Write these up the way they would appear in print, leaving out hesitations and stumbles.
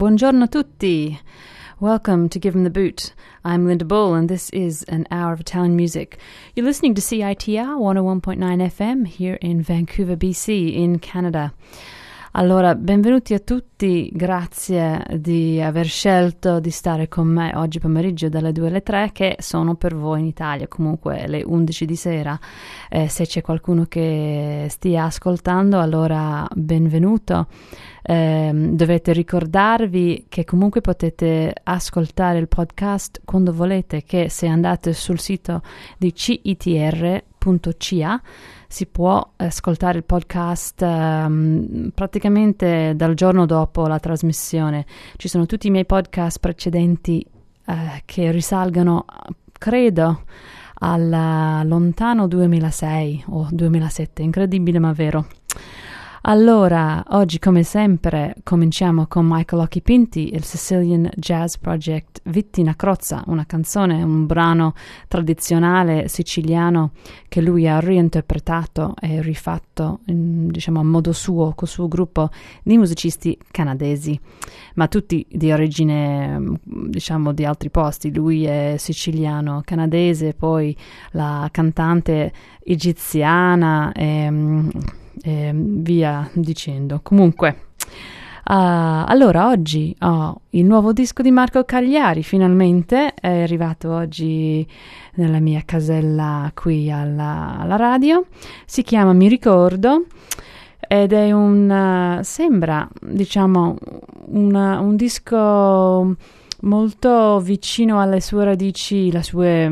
Buongiorno a tutti. Welcome to Give 'em the Boot. I'm Linda Bull and this is an hour of Italian music. You're listening to CITR 101.9 FM here in Vancouver, BC, in Canada. Allora, benvenuti a tutti, grazie di aver scelto di stare con me oggi pomeriggio dalle 2 alle 3, che sono per voi in Italia, comunque le 11 di sera. Se c'è qualcuno che stia ascoltando, allora benvenuto. Dovete ricordarvi che comunque potete ascoltare il podcast quando volete, che se andate sul sito di citr.ca si può ascoltare il podcast praticamente dal giorno dopo la trasmissione. Ci sono tutti i miei podcast precedenti che risalgono, credo, al lontano 2006 o 2007, incredibile ma vero. Allora, oggi come sempre cominciamo con Michael Occhipinti, il Sicilian Jazz Project Vittina Crozza, una canzone, un brano tradizionale siciliano che lui ha reinterpretato e rifatto, diciamo, a modo suo, col suo gruppo di musicisti canadesi, ma tutti di origine, diciamo, di altri posti. Lui è siciliano, canadese, poi la cantante egiziana e via dicendo. Comunque, allora oggi ho il nuovo disco di Marco Cagliari, finalmente è arrivato oggi nella mia casella qui alla radio. Si chiama Mi Ricordo ed è sembra, diciamo, un disco molto vicino alle sue radici, da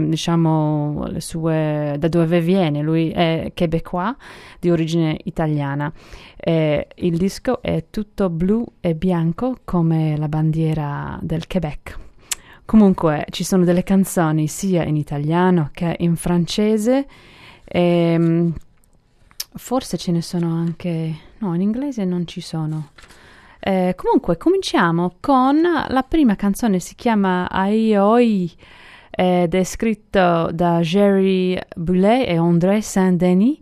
dove viene. Lui è québécois, di origine italiana. Il disco è tutto blu e bianco come la bandiera del Quebec. Comunque ci sono delle canzoni sia in italiano che in francese, forse ce ne sono anche, no, in inglese non ci sono. Comunque cominciamo con la prima canzone, si chiama Aïe Oi ed è scritto da Jerry Boulez e André Saint-Denis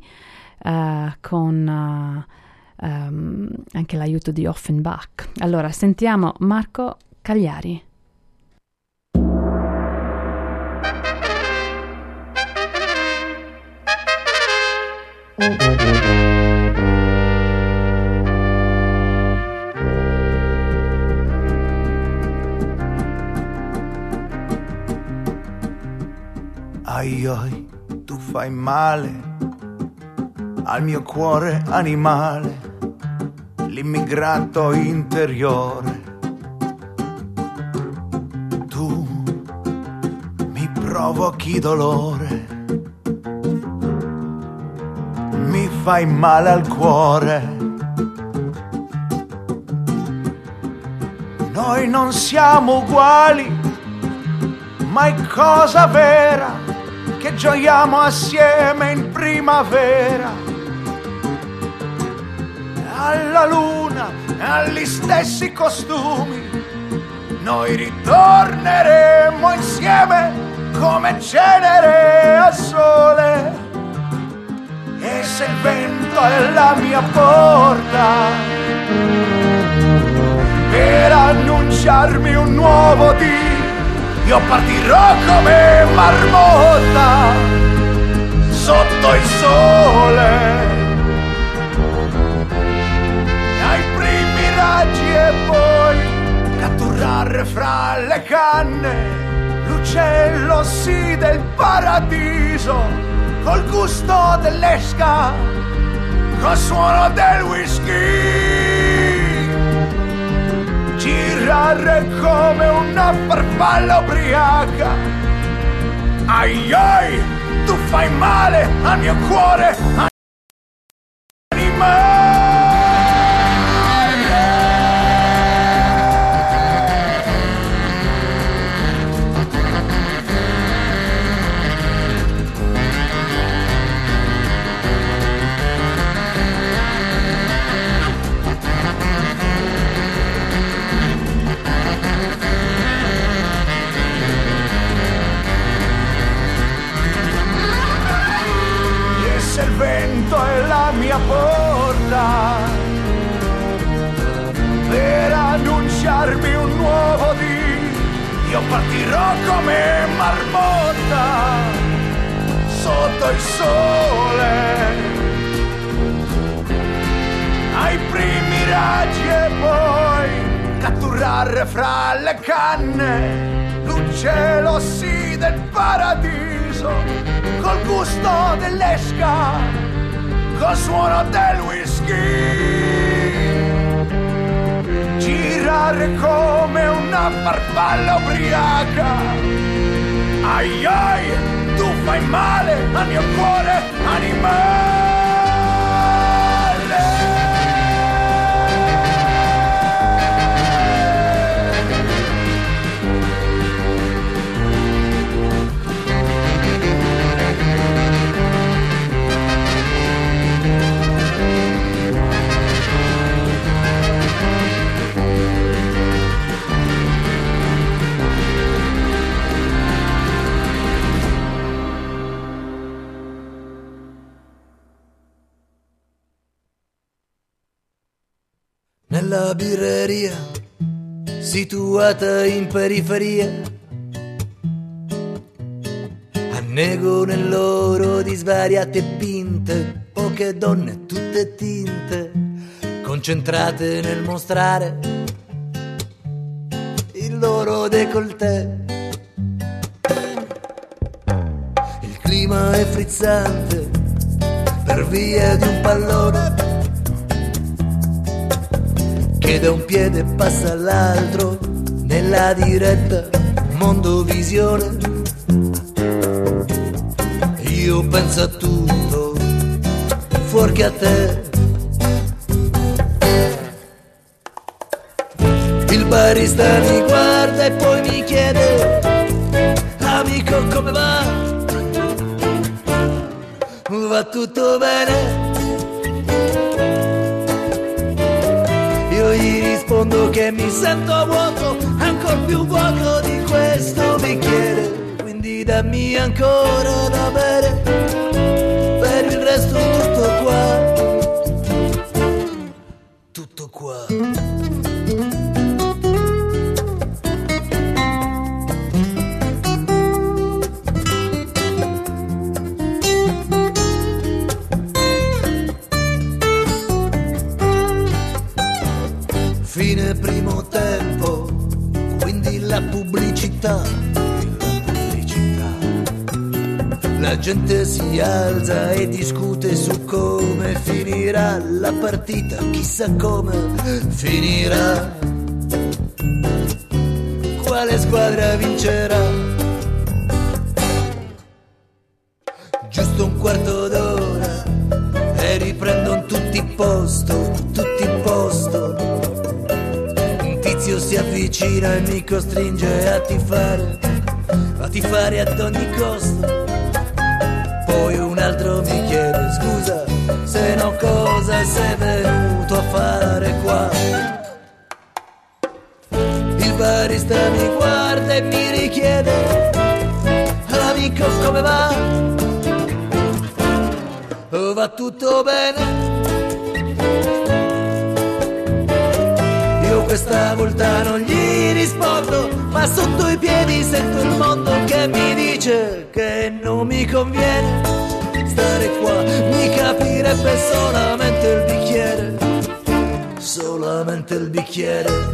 con anche l'aiuto di Offenbach. Allora sentiamo Marco Cagliari. Ai oi, tu fai male al mio cuore animale, l'immigrato interiore. Tu mi provochi dolore, mi fai male al cuore. Noi non siamo uguali, ma è cosa vera che gioiamo assieme in primavera, alla luna, agli stessi costumi. Noi ritorneremo insieme come cenere al sole. E se il vento è la mia porta per annunciarmi un nuovo dì, io partirò come marmotta sotto il sole, ai primi raggi, e poi catturare fra le canne l'uccello sì del paradiso, col gusto dell'esca, col suono del whisky. Girare come una farfalla ubriaca. Ai ai, tu fai male al mio cuore animale. io partirò come marmotta sotto il sole ai primi raggi e poi catturare fra le canne l'uccello sì del paradiso col gusto dell'esca col suono del whisky girare come una farfalla ubriaca ai ai tu fai male al mio cuore animale. Nella birreria, situata in periferia, annego nell'oro di svariate pinte, poche donne tutte tinte, concentrate nel mostrare il loro décolleté. Il clima è frizzante per via di un pallone che da un piede passa all'altro nella diretta mondovisione. Io penso a tutto fuorché a te. Il barista mi guarda e poi mi chiede: amico, come va? Va tutto bene? Io gli rispondo che mi sento vuoto, ancor più vuoto di questo bicchiere, quindi dammi ancora da bere, per il resto tutto qua, tutto qua. Fine primo tempo, quindi la pubblicità. La gente si alza e discute su come finirà la partita, chissà come finirà, quale squadra vincerà. Giusto un quarto d'ora e riprendono tutti posto, tutti in posto. Si avvicina e mi costringe a tifare ad ogni costo. Poi un altro mi chiede: scusa, se no cosa sei venuto a fare qua? Il barista mi guarda e mi richiede: amico, come va? Va tutto bene? Io questa volta non gli rispondo, ma sotto i piedi sento il mondo che mi dice che non mi conviene stare qua. Mi capirebbe solamente il bicchiere, solamente il bicchiere.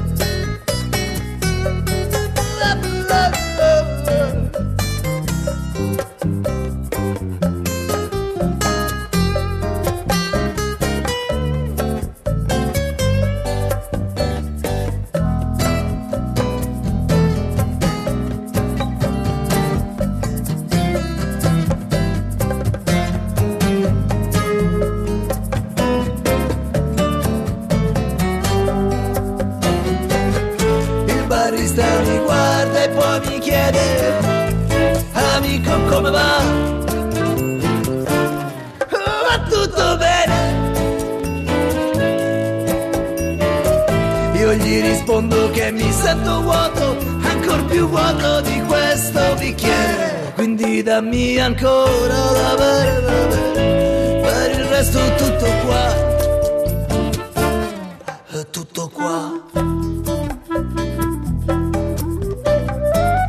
Mi guarda e poi mi chiede: amico, come va? Va tutto bene? Io gli rispondo che mi sento vuoto, ancor più vuoto di questo bicchiere, quindi dammi ancora da bere, per il resto tutto qua, tutto qua.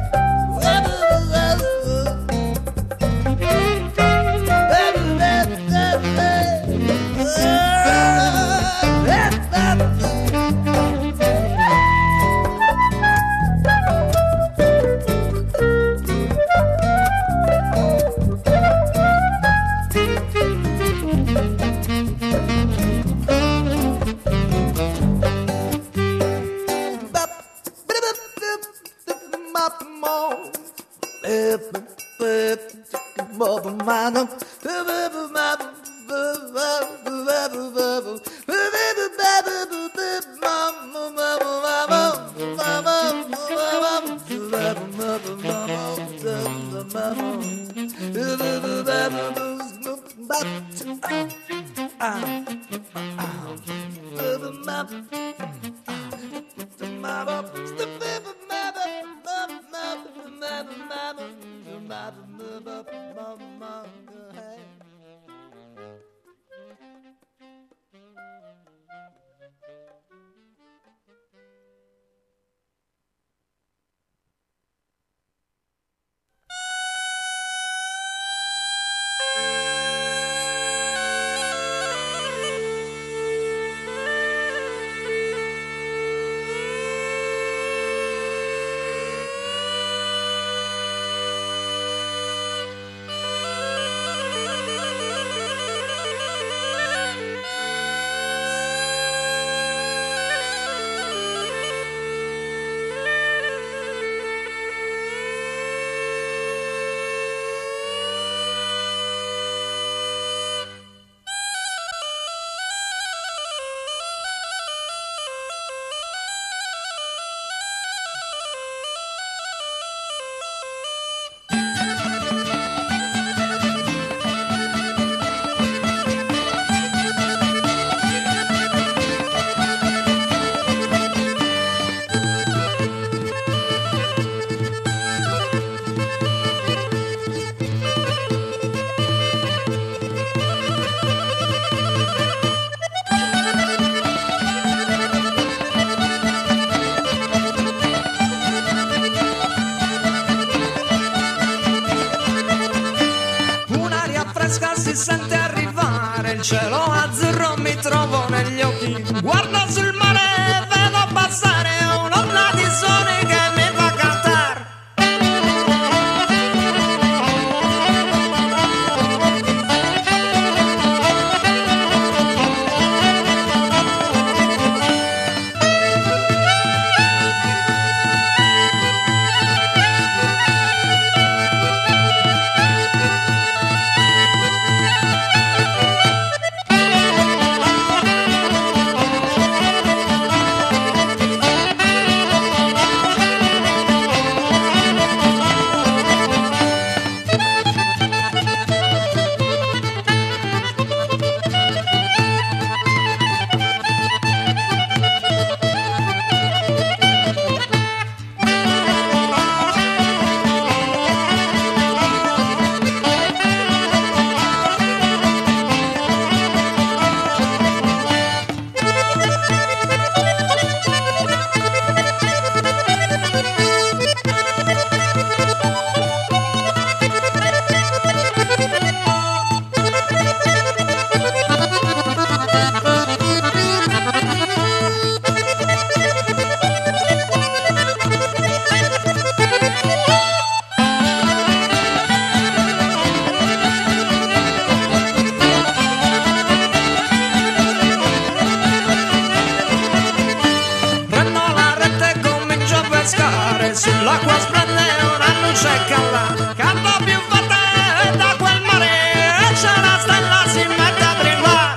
Si sente arrivare il cielo azzurro, mi trovo negli occhi, guardo sul mare e vedo passare un'onda di sole che mi fa cantare. Sull'acqua splende una luce calla, campa più forte da quel mare, e c'è una stella si mette a brillare.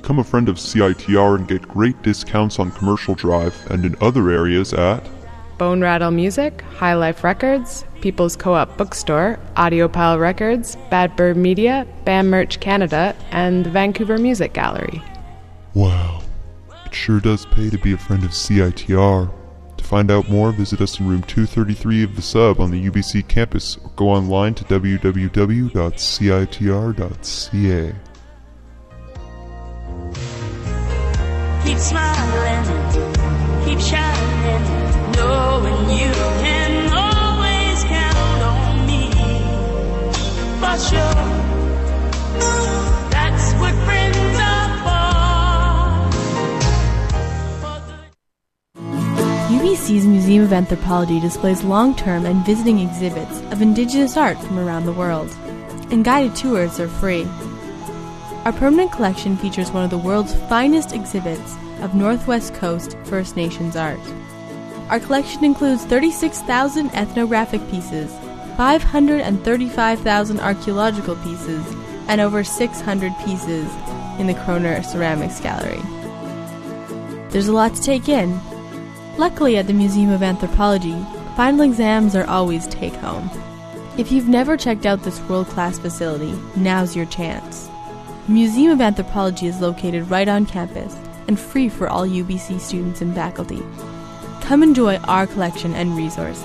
Become a friend of CITR and get great discounts on Commercial Drive and in other areas at Bone Rattle Music, High Life Records, People's Co-op Bookstore, Audiopile Records, Bad Bird Media, BAM Merch Canada, and the Vancouver Music Gallery. Wow, it sure does pay to be a friend of CITR. To find out more, visit us in room 233 of the Sub on the UBC campus or go online to www.citr.ca. Keep smiling, keep shining, knowing you can always count on me. For sure, that's what friends are for. UBC's Museum of Anthropology displays long-term and visiting exhibits of Indigenous art from around the world, and guided tours are free. Our permanent collection features one of the world's finest exhibits of Northwest Coast First Nations art. Our collection includes 36,000 ethnographic pieces, 535,000 archaeological pieces, and over 600 pieces in the Kroner Ceramics Gallery. There's a lot to take in. Luckily, at the Museum of Anthropology, final exams are always take-home. If you've never checked out this world-class facility, now's your chance. The Museum of Anthropology is located right on campus and free for all UBC students and faculty. Come enjoy our collection and resources.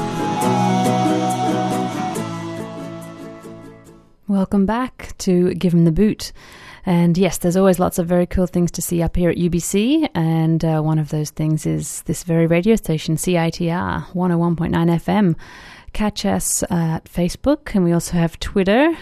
Welcome back to Give 'em the Boot. And yes, there's always lots of very cool things to see up here at UBC, and one of those things is this very radio station, CITR 101.9 FM. Catch us at Facebook, and we also have Twitter,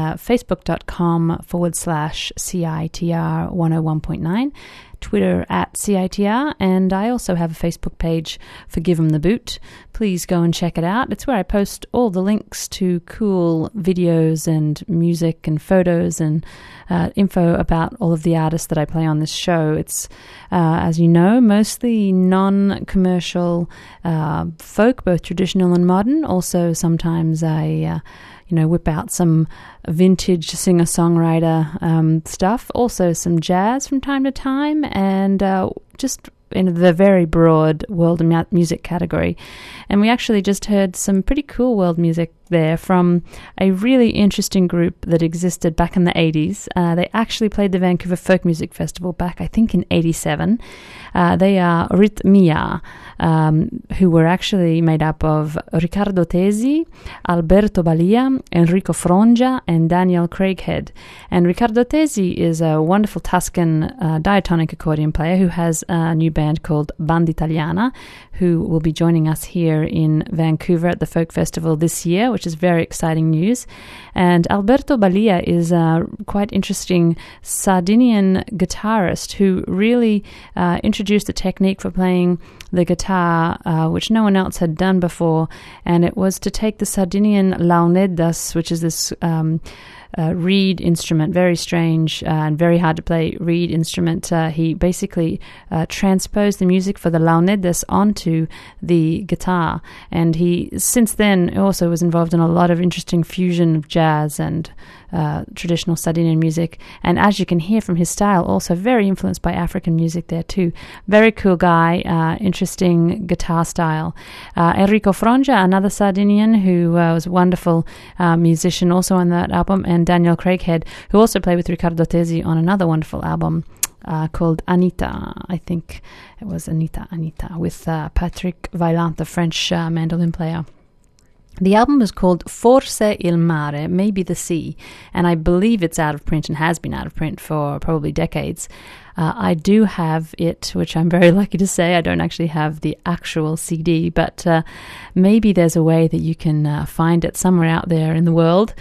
facebook.com/CITR 101.9, Twitter at CITR, and I also have a Facebook page for Give 'em the Boot. Please go and check it out. It's where I post all the links to cool videos and music and photos and info about all of the artists that I play on this show. It's, as you know, mostly non-commercial folk, both traditional and modern. Also, sometimes I whip out some vintage singer-songwriter stuff. Also some jazz from time to time, and just in the very broad world music category. And we actually just heard some pretty cool world music there from a really interesting group that existed back in the 80s. They actually played the Vancouver Folk Music Festival back, I think, in 87. They are Rhythmia, who were actually made up of Riccardo Tesi, Alberto Balia, Enrico Frongia, and Daniel Craighead. And Riccardo Tesi is a wonderful Tuscan diatonic accordion player who has a new band called Band Italiana, who will be joining us here in Vancouver at the Folk Festival this year, which is very exciting news. And Alberto Balia is a quite interesting Sardinian guitarist who really introduced a technique for playing the guitar, which no one else had done before, and it was to take the Sardinian launeddas, which is this reed instrument, very strange and very hard to play reed instrument. He basically transposed the music for the launeddas onto the guitar, and he since then also was involved in a lot of interesting fusion of jazz and traditional Sardinian music, and as you can hear from his style, also very influenced by African music there too. Very cool guy, interesting guitar style. Enrico Frongia, another Sardinian who was a wonderful musician also on that album, and Daniel Craighead, who also played with Riccardo Tesi on another wonderful album called Anita. I think it was Anita, with Patrick Vaillant, the French mandolin player. The album is called Forse il mare, maybe the sea, and I believe it's out of print and has been out of print for probably decades. I do have it, which I'm very lucky to say. I don't actually have the actual CD, but maybe there's a way that you can find it somewhere out there in the world.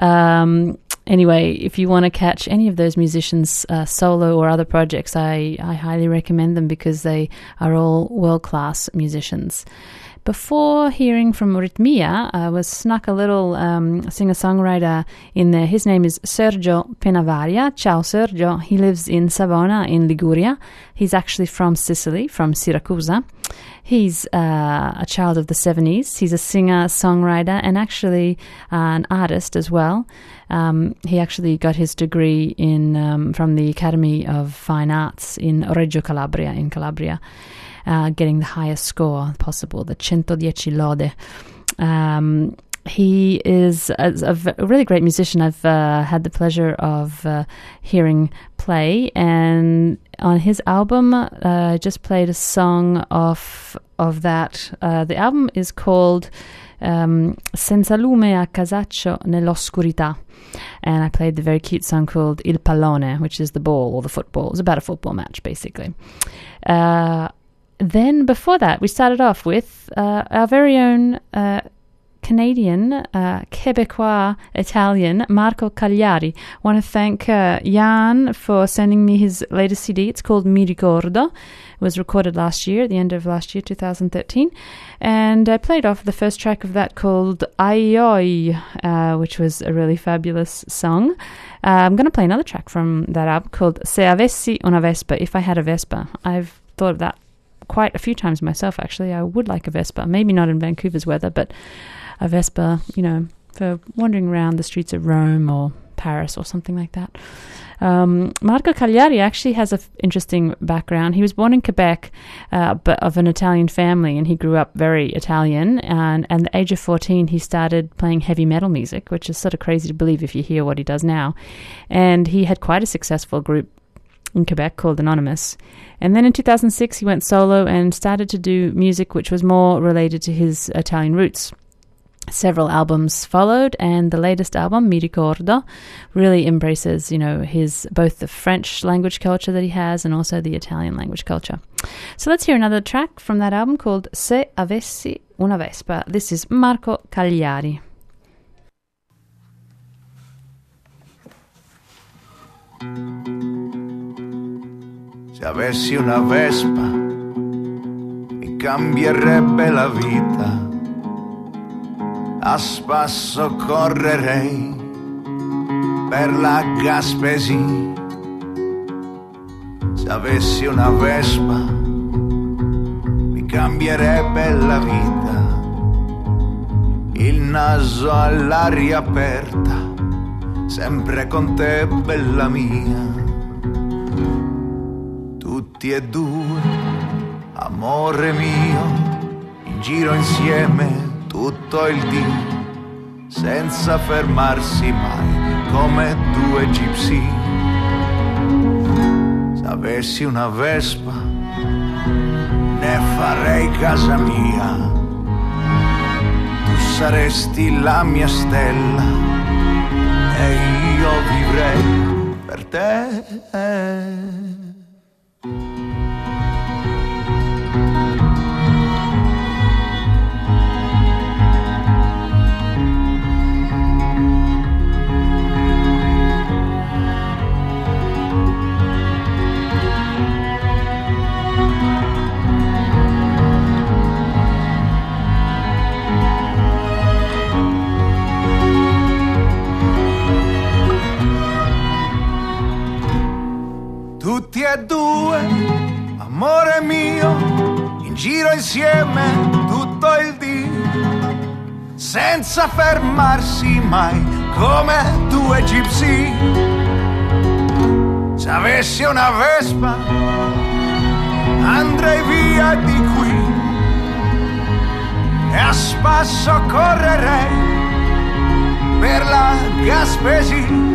Anyway, if you want to catch any of those musicians' solo or other projects, I highly recommend them because they are all world-class musicians. Before hearing from Ritmia, I was snuck a little singer-songwriter in there. His name is Sergio Penavaria. Ciao, Sergio. He lives in Savona in Liguria. He's actually from Sicily, from Siracusa. He's a child of the 70s. He's a singer, songwriter, and actually an artist as well. He actually got his degree in from the Academy of Fine Arts in Reggio Calabria, in Calabria, getting the highest score possible, the 110 lode. He is a really great musician. I've had the pleasure of hearing play, and on his album, I just played a song of that. The album is called Senza lume a casaccio nell'oscurità, and I played the very cute song called Il pallone, which is the ball or the football. It was about a football match, basically. Then before that, we started off with our very own Canadian, Quebecois, Italian, Marco Cagliari. I want to thank Jan for sending me his latest CD. It's called Mi Ricordo. It was recorded last year, at the end of last year, 2013. And I played off the first track of that called Ai Oi, which was a really fabulous song. I'm going to play another track from that album called Se avessi una Vespa, If I Had a Vespa. I've thought of that quite a few times myself, actually. I would like a Vespa. Maybe not in Vancouver's weather, but a Vespa, for wandering around the streets of Rome or Paris or something like that. Marco Cagliari actually has an interesting background. He was born in Quebec, but of an Italian family, and he grew up very Italian. And at the age of 14, he started playing heavy metal music, which is sort of crazy to believe if you hear what he does now. And he had quite a successful group in Quebec called Anonymous. And then in 2006, he went solo and started to do music which was more related to his Italian roots. Several albums followed, and the latest album, Mi Ricordo, really embraces, his both the French language culture that he has and also the Italian language culture. So let's hear another track from that album called Se avessi una Vespa. This is Marco Cagliari. Se avessi una Vespa mi cambierebbe la vita. A spasso correrei per la Gaspesi. Se avessi una Vespa mi cambierebbe la vita. Il naso all'aria aperta, sempre con te, bella mia. Tutti e due, amore mio, in giro insieme tutto il dì, senza fermarsi mai, come due gypsy. Se avessi una Vespa, ne farei casa mia. Tu saresti la mia stella e io vivrei per te. Tutti e due, amore mio, in giro insieme tutto il dì, senza fermarsi mai, come due gypsy. Se avessi una Vespa, andrei via di qui e a spasso correrei per la Gaspesi.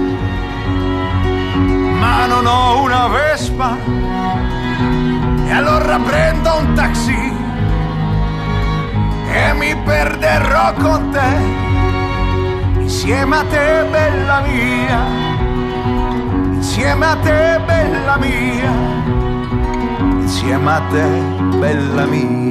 Ma non ho una Vespa e allora prendo un taxi e mi perderò con te, insieme a te, bella mia, insieme a te, bella mia, insieme a te, bella mia.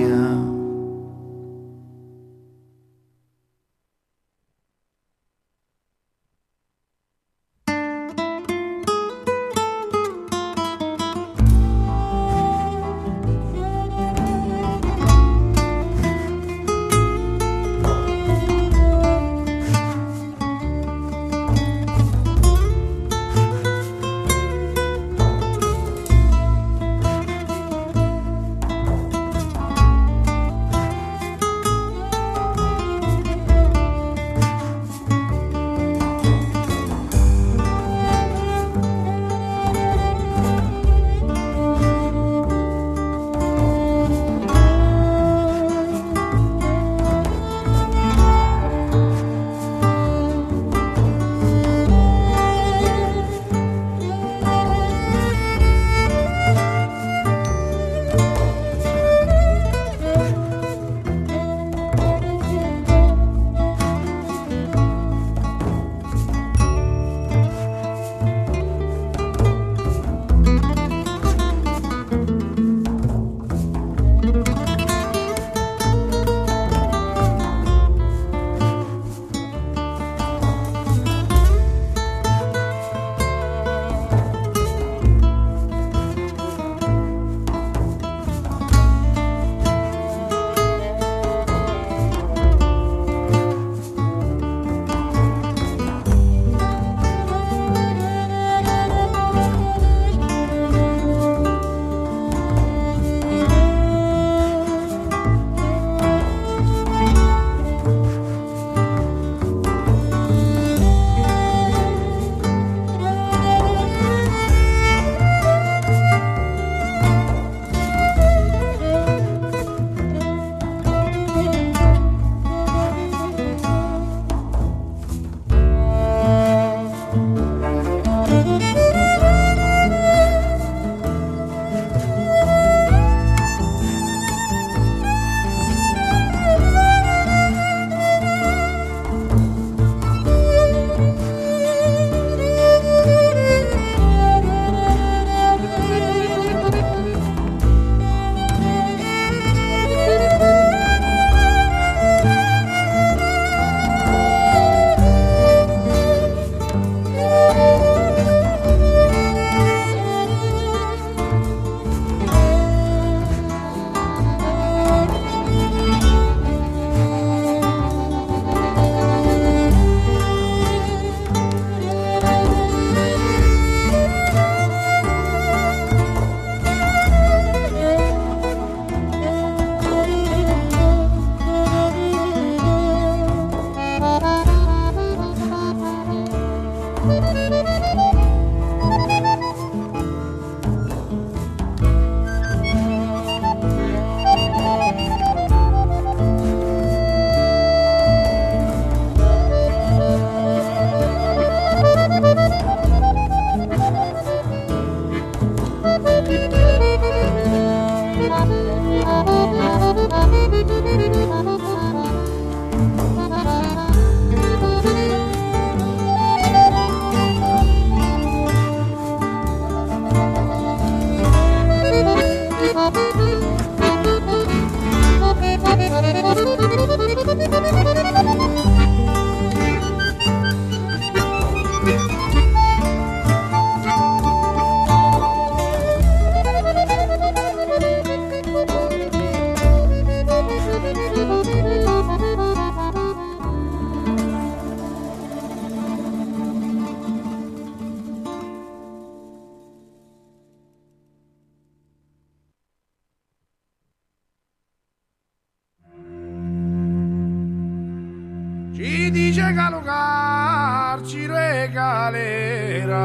calo carciro e galera.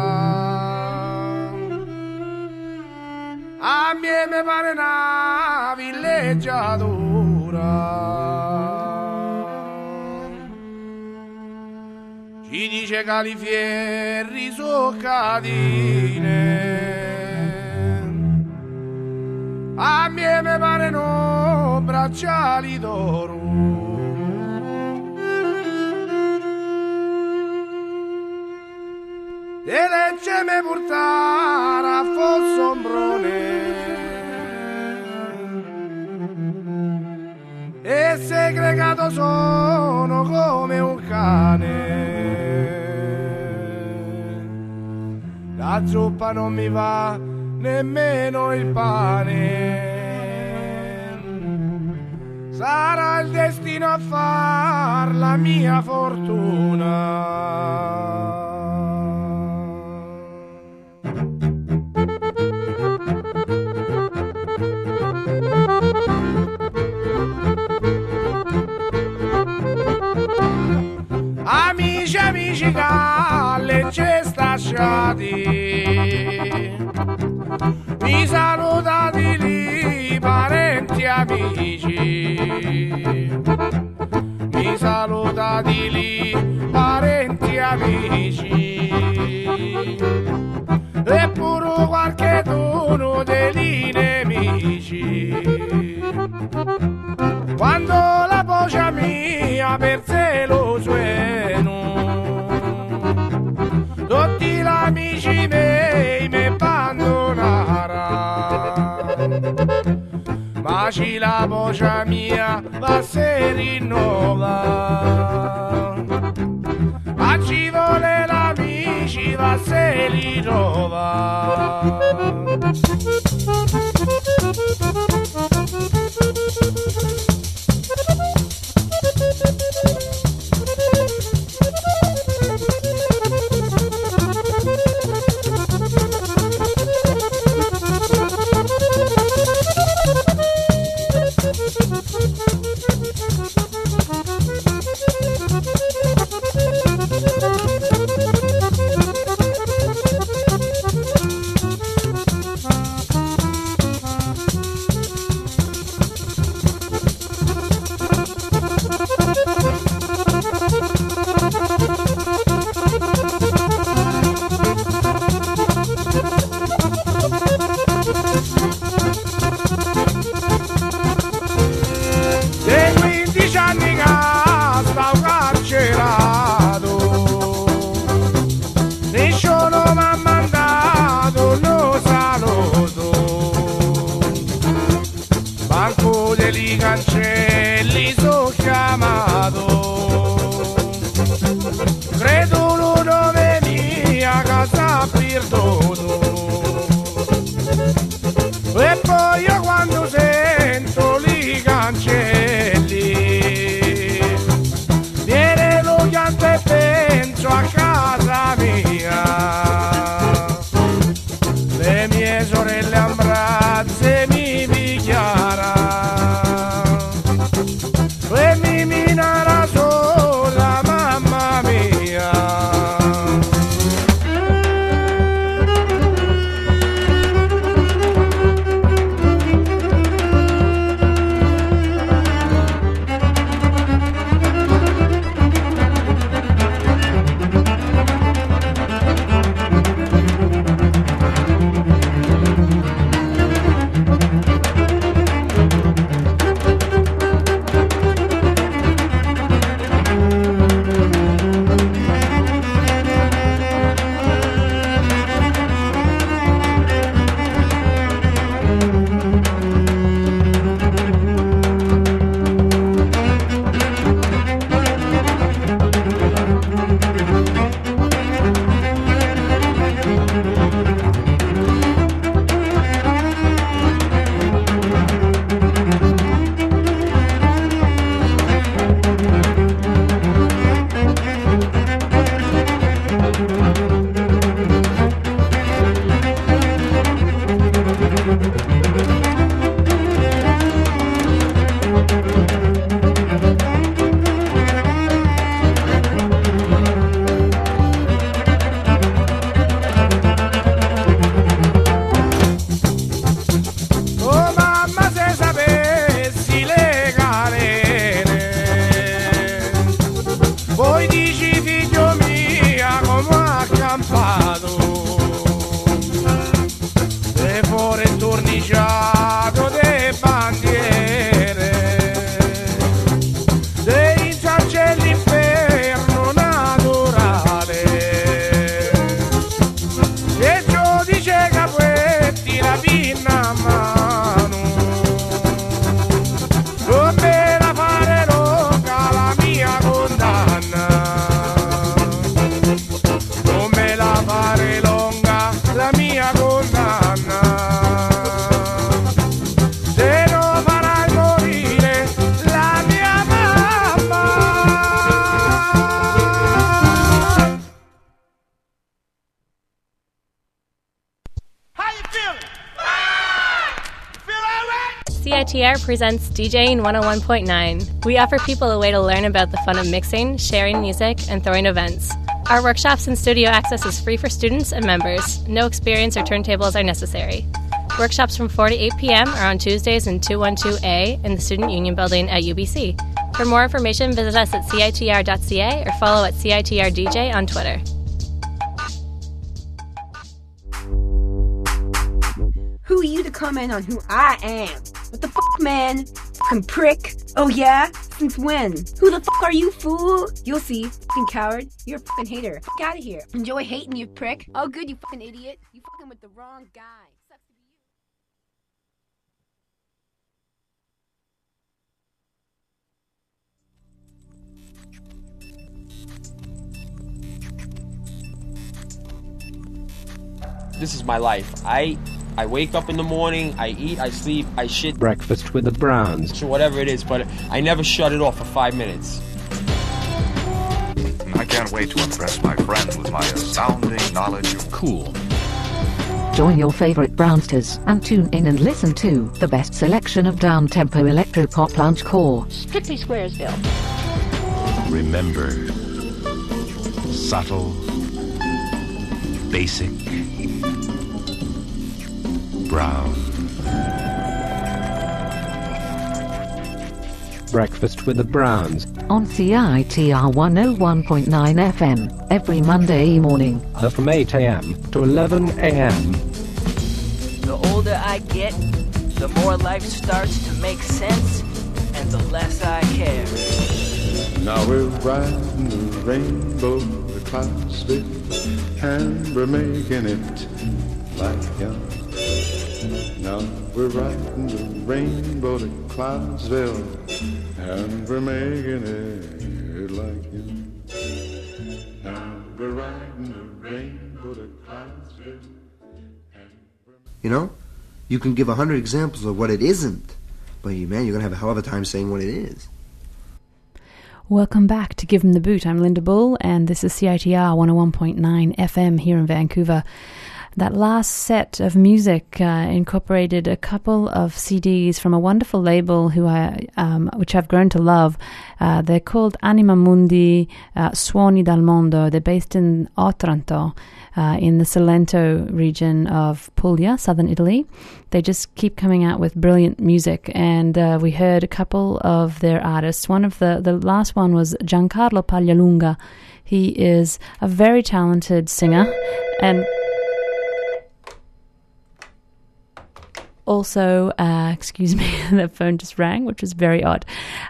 A me pare una villeggiatura. Ci dice che i fierri sono catine. A me pare no bracciali d'oro. E leggeme portare a Fossombrone e segregato sono come un cane. La zuppa non mi va, nemmeno il pane. Sarà il destino a far la mia fortuna. Amici, amici, calle c'è stasciati, mi salutati lì, parenti amici, mi salutati lì, parenti amici, eppure qualche dono dei nemici. Quando la voce mia per sé lo sueno, tutti gli amici miei mi abbandonarono, ma ci la voce mia va se rinnova, ma ci vuole l'amici va se li trova. stampato, e fuori intorniciato de bandiere, dei cancelli inferno naturale, e giudice Capuetti la pinna a mano, non me la fare lunga la mia condanna, non me la fare lunga la mia condanna, se no farai morire la mia mamma. How you feeling? Feel all right? CITR presents DJing 101.9. We offer people a way to learn about the fun of mixing, sharing music, and throwing events. Our workshops and studio access is free for students and members. No experience or turntables are necessary. Workshops from 4 to 8 p.m. are on Tuesdays in 212A in the Student Union Building at UBC. For more information, visit us at citr.ca or follow at CITRDJ on Twitter. Who are you to comment on who I am? What the fuck, man? Fucking prick. Oh yeah? Since when? Who the fuck are you, fool? You'll see. Fucking coward. You're a fucking hater. Fuck out of here. Enjoy hating, you prick. Oh good, you fucking idiot. You fucking with the wrong guy. Sucks to be you. This is my life. I wake up in the morning, I eat, I sleep, I shit. Breakfast with the Browns. Sure, whatever it is, but I never shut it off for 5 minutes. I can't wait to impress my friends with my astounding knowledge of Cool. Join your favorite Brownsters and tune in and listen to the best selection of down-tempo electro-pop loungecore. Strictly Squaresville. Remember, subtle, basic, brown. Breakfast with the Browns. On CITR 101.9 FM every Monday morning. From 8 a.m. to 11 a.m. The older I get, the more life starts to make sense, and the less I care. Now we're riding the rainbow to Clarksville, and we're making it like young. Now we're riding the rainbow to Clarksville, and we're making it like young. Now we're riding the rainbow to Clarksville. You know, you can give 100 examples of what it isn't, but man, you're gonna have a hell of a time saying what it is. Welcome back to Give 'em the Boot. I'm Linda Bull, and this is CITR 101.9 FM here in Vancouver. That last set of music incorporated a couple of CDs from a wonderful label which I've grown to love. They're called Anima Mundi Suoni dal Mondo. They're based in Otranto, in the Salento region of Puglia, southern Italy. They just keep coming out with brilliant music, and we heard a couple of their artists. One of the last one was Giancarlo Paglialunga. He is a very talented singer, and also, excuse me, the phone just rang, which was very odd.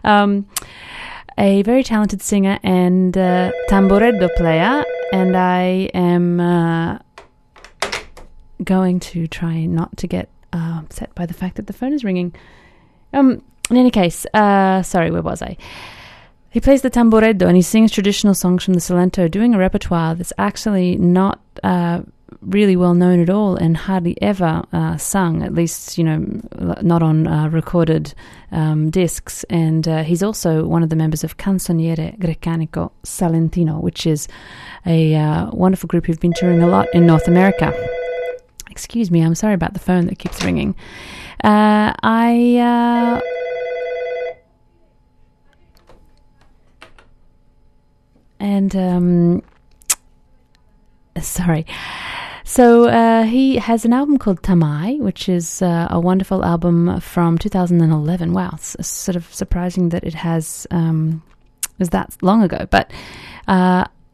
A very talented singer and tambureddo player, and I am going to try not to get upset by the fact that the phone is ringing. In any case, sorry, where was I? He plays the tambureddo and he sings traditional songs from the Salento, doing a repertoire that's actually not really well known at all and hardly ever sung, at least, not on recorded discs. And he's also one of the members of Canzoniere Greccanico Salentino, which is a wonderful group who've been touring a lot in North America. Excuse me, I'm sorry about the phone that keeps ringing. Sorry. So he has an album called Tamai, which is a wonderful album from 2011. Wow, it's sort of surprising that it was that long ago. But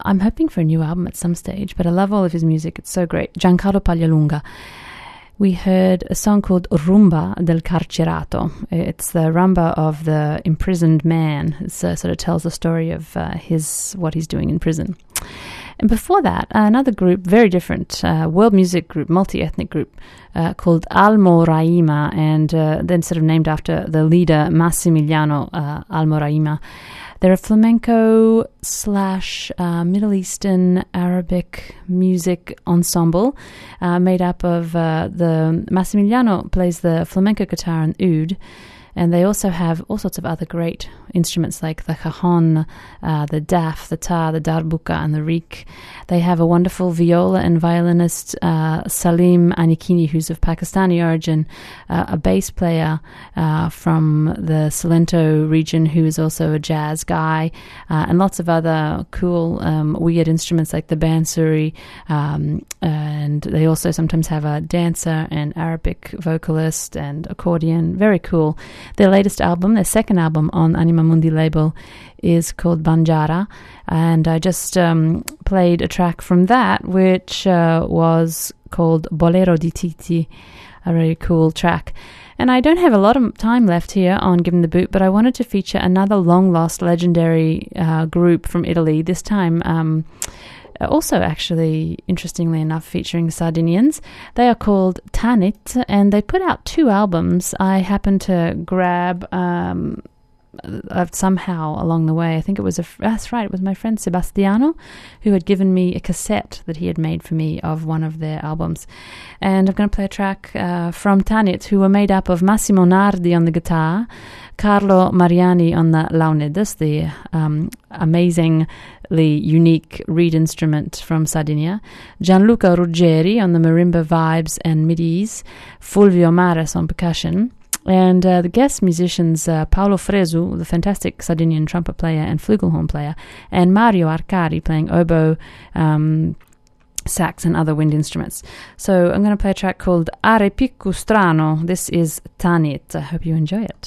I'm hoping for a new album at some stage, but I love all of his music. It's so great. Giancarlo Paglialunga. We heard a song called Rumba del Carcerato. It's the rumba of the imprisoned man. It sort of tells the story of what he's doing in prison. And before that, another group, very different, world music group, multi-ethnic group, called Almoraima, and then sort of named after the leader Massimiliano Almoraima. They're a flamenco / Middle Eastern Arabic music ensemble made up of the Massimiliano plays the flamenco guitar and oud, and they also have all sorts of other great instruments like the cajon, the daf, the tar, the darbuka, and the reek. They have a wonderful viola and violinist, Salim Anikini, who's of Pakistani origin, a bass player from the Salento region who is also a jazz guy, and lots of other cool, weird instruments like the bansuri, and they also sometimes have a dancer and Arabic vocalist and accordion. Very cool. Their latest album, their second album on Anima Mundi label, is called Banjara, and I just played a track from that, which was called Bolero di Titi, a very cool track. And I don't have a lot of time left here on Given the Boot, but I wanted to feature another long-lost legendary group from Italy, this time also actually, interestingly enough, featuring Sardinians. They are called Tanit, and they put out 2 albums. I happened to grab somehow along the way. I think it was that's right, it was my friend Sebastiano who had given me a cassette that he had made for me of one of their albums. And I'm going to play a track from Tanit, who were made up of Massimo Nardi on the guitar, Carlo Mariani on the launeddas, the amazingly unique reed instrument from Sardinia, Gianluca Ruggeri on the marimba vibes and midis, Fulvio Mares on percussion, and the guest musicians Paolo Fresu, the fantastic Sardinian trumpet player and flugelhorn player, and Mario Arcari playing oboe, sax and other wind instruments. So I'm going to play a track called Are Piccu Strano. This is Tanit. I hope you enjoy it.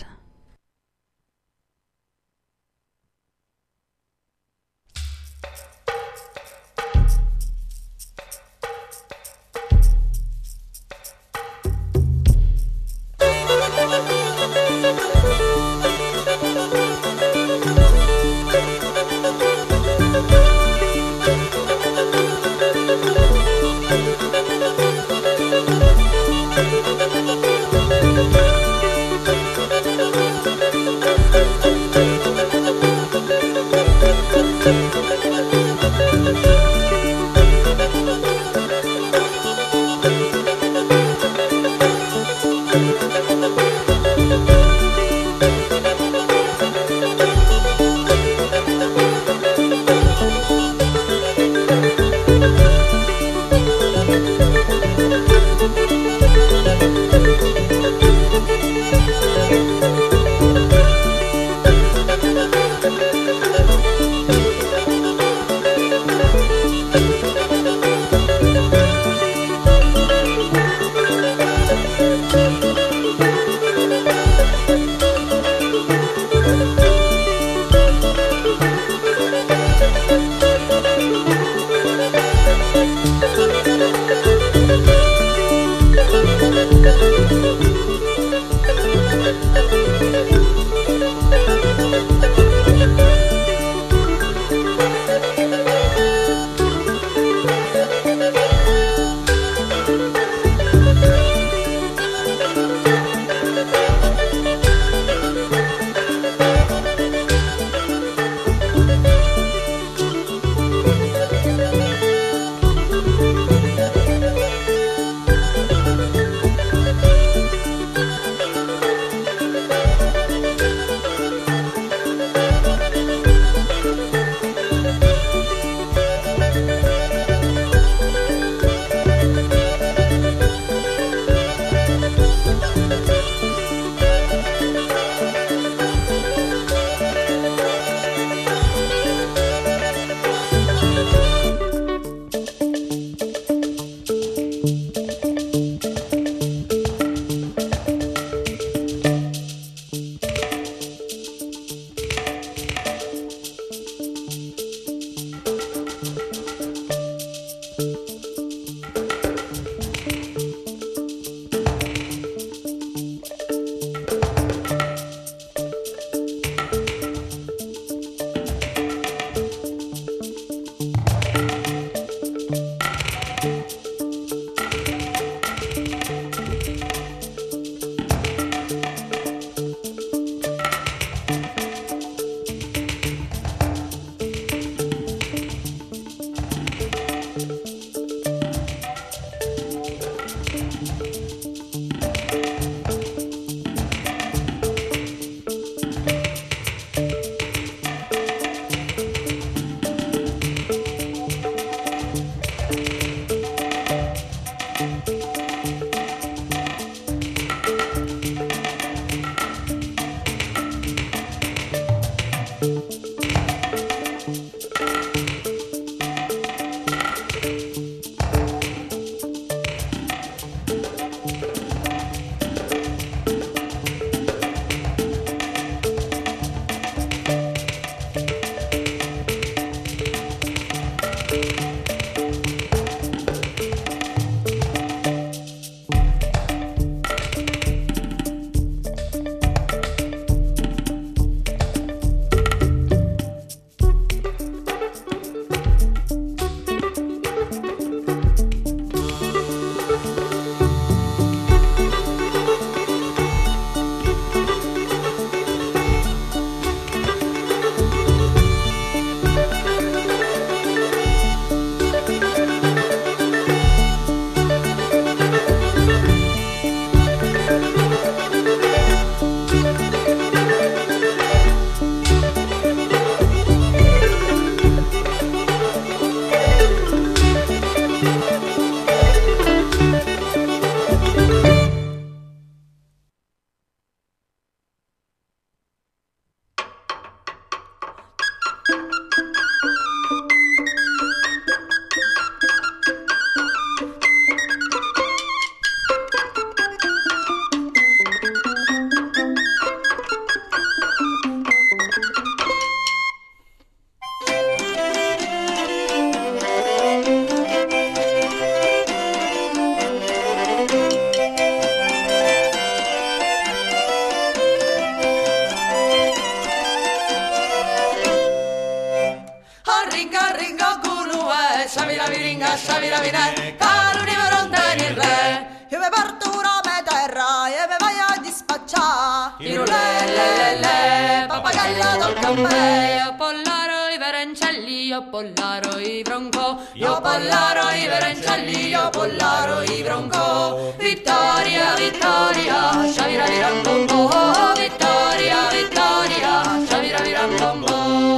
con me. Io Pollaro i verencelli, io Pollaro i bronco, io Pollaro i verencelli, io Pollaro i bronco. Vittoria, vittoria, sciaviravirambombo, vittoria, vittoria, sciaviravirambombo.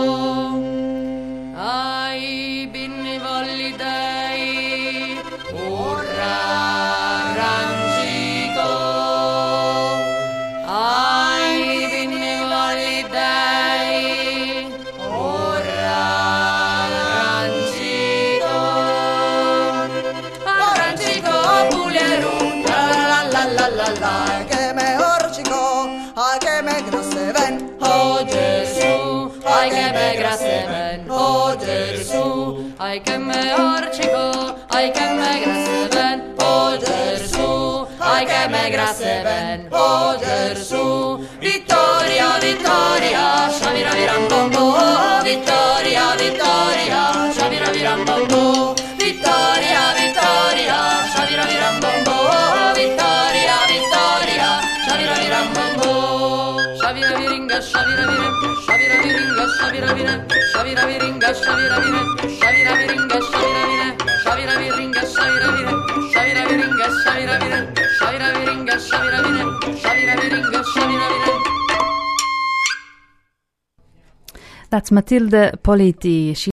Ai binni volli dei, urra rancico. Ai binni volli dei, urra rancico. A rancico pulieru, la la la la la, che me orcico, ai che me grasse ven, oh Gesù, ai che me grasse ven, oh Gesù, ai che me orcico, ai che me grasse ven, oh Gesù, ai che me grasse ven, oh Gesù. Vittoria, vittoria, sciaviravirambombo, vittoria, vittoria, sciaviravirambombo, vittoria, vittoria, sciaviravirambombo, vittoria, vittoria, sciaviravirambombo. Sciaviraviringa, sciaviravire, sciaviraviringa, sciaviravire, sciaviraviringa, sciaviravire, sciaviraviringa, sciaviravire, sciaviraviringa, sciaviravire, sciaviraviringa, sciaviravire, sciaviraviringa, sciaviravire, sciaviraviringa, sciaviravire. That's Matilde Politi. She